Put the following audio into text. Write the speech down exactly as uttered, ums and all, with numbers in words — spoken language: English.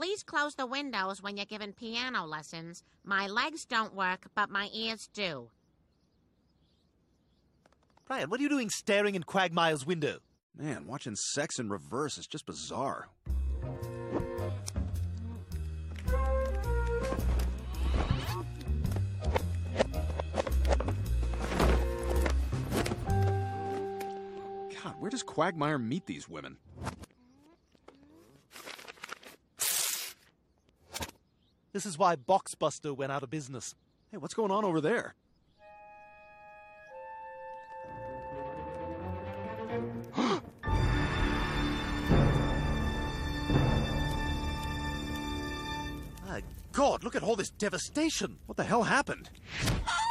Please close the windows when you're giving piano lessons. My legs don't work, but my ears do. Brian, what are you doing staring in Quagmire's window? Man, watching sex in reverse is just bizarre. God, where does Quagmire meet these women? This is why Boxbuster went out of business. Hey, what's going on over there? My God, look at all this devastation. What the hell happened?